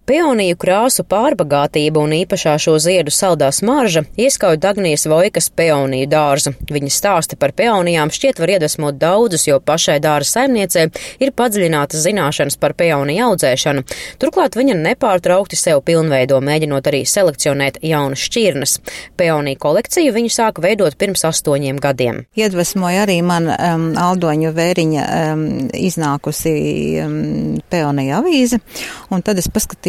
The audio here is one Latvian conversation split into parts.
Peoniju krāsu pārbagātība un īpašā šo ziedu saldā smarža ieskauj Dagnijas Vojkas peoniju dārzu. Viņas stāsti par peonijām šķiet var iedvesmot daudzus, jo pašai dārza saimniecē ir padziļinātas zināšanas par peoniju audzēšanu. Turklāt viņa nepārtraukti sev pilnveido, mēģinot arī selekcionēt jaunas šķirnes. Peoniju kolekciju viņa sāka veidot pirms 8 gadiem. Iedvesmoja arī man Aldoņa Vēriņa iznākusi peoniju avīze, un tad es paskatījos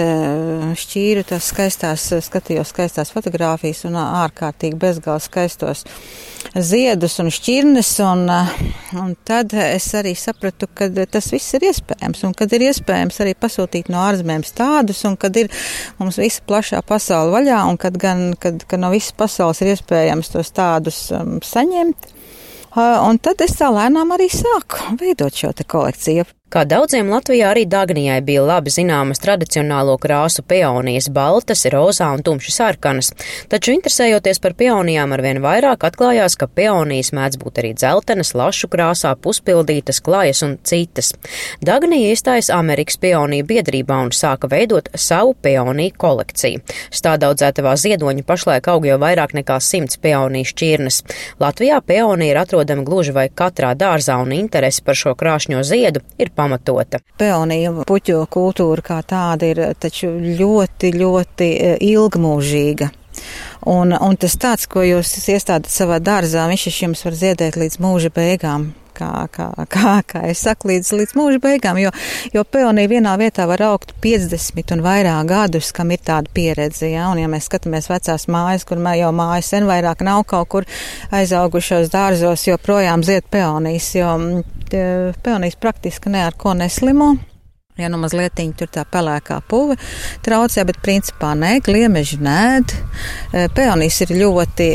šķīru tās skatījos skaistās fotogrāfijas un ārkārtīgi bezgalīgi skaistos ziedus un šķirnes, un tad es arī sapratu, ka tas viss ir iespējams, un kad ir iespējams arī pasūtīt no ārzemēm stādus, un kad ir mums visa plašā pasaule vaļā, un kad no visas pasaules ir iespējams tos stādus saņemt. Un tad es tā lēnām arī sāku veidot šo te kolekciju. Kā daudziem Latvijā, arī Dagnijai bija labi zināmas tradicionālo krāsu peonijas, baltas, rozā un tumši sarkanas. Taču interesējoties par peonijām arvien vairāk, atklājās, ka peonijas mēdz būt arī dzeltenas, lašu krāsā, puspildītas, klajas un citas. Dagnija iestājas Amerikas peoniju biedrībā un sāka veidot savu peoniju kolekciju. Stādaudzētavā Ziedoņa pašlaik aug jau vairāk nekā 100 peoniju šķirnes. Latvijā peonija ir atrodama gluži vai katrā dārzā, un interesi par šo krāšņo ziedu ir pamatota. Peoniju puķu kultūra kā tāda ir taču ļoti, ļoti ilgmūžīga. Un tas tāds, ko jūs iestādat savā dārzā, viņš jums var ziedēt līdz mūža beigām. Kā es saku, līdz mūža beigām, jo peonija vienā vietā var augt 50 un vairāk gadus, kam ir tāda pieredze, ja? Un ja mēs skatāmies vecās mājas, kur jau mājas sen vairāk nav kaut kur aizaugušos dārzos, joprojām zied peonijas, jo peonijas praktiski ne ar ko neslimo. Ja nu mazlietiņi tur tā pelēkā puve traucē, bet principā nē, gliemeži nēd. Peonijas ir ļoti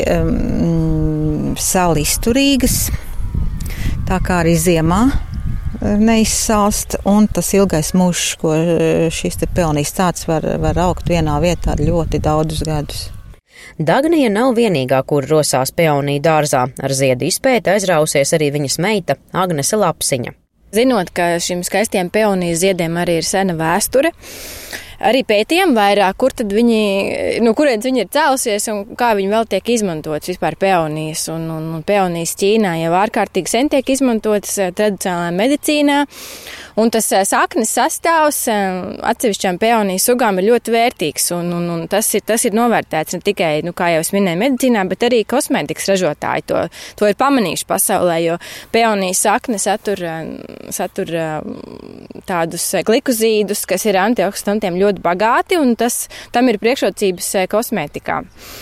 saulizturīgas. Tā kā arī ziemā neizsalst, un tas ilgais mūžs, ko šis te peonijas tāds var augt vienā vietā ļoti daudzus gadus. Dagnija nav vienīgā, kur rosās peoniju dārzā. Ar ziedu izpēti aizrausies arī viņas meita Agnese Lapsiņa. Zinot, ka šim skaistiem peoniju ziediem arī ir sena vēsture, arī pētījām vairāk, kur tad no kurienes viņi ir cēlusies un kā viņi vēl tiek izmantotas vispār peonijas. Un peonijas Ķīnā jau ārkārtīgi sen tiek izmantotas tradicionālā medicīnā. Un tas saknes sastāvs atsevišķām peonijas sugām ir ļoti vērtīgs. Un tas ir novērtēts ne tikai, kā jau es minēju, medicīnā, bet arī kosmētikas ražotāji to ir pamanījuši pasaulē, jo peonijas sakne satur tādus glikozīdus, kas ir antioksidantiem ļoti bagāti, un tam ir priekšrocības kosmētikā.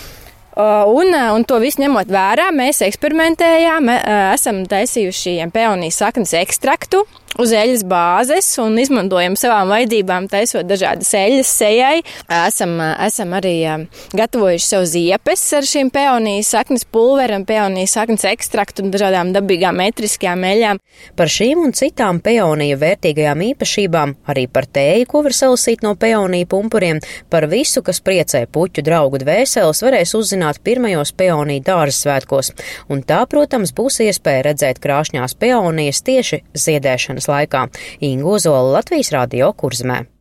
Un to visu ņemot vērā, mēs eksperimentējām, esam taisījuši peonijas saknes ekstraktu uz eļas bāzes un izmantojam savām vajadzībām, taisot dažādas eļas sejai. Esam arī gatavojuši sev ziepes ar šīm peonijas saknes pulveram, peonijas saknes ekstraktu un dažādām dabīgām metriskajām eļām. Par šīm un citām peoniju vērtīgajām īpašībām, arī par tēju, ko var salasīt no peoniju pumpuriem, par visu, kas priecē puķu draugu dvēseles, varēs uzzināt pirmajos peoniju dārza svētkos. Un tā, protams, būs iespēja redzēt krāšņās peonijas tieši ziedēšanas laikā. Inga Ozola, Latvijas Radio, Kurzemē.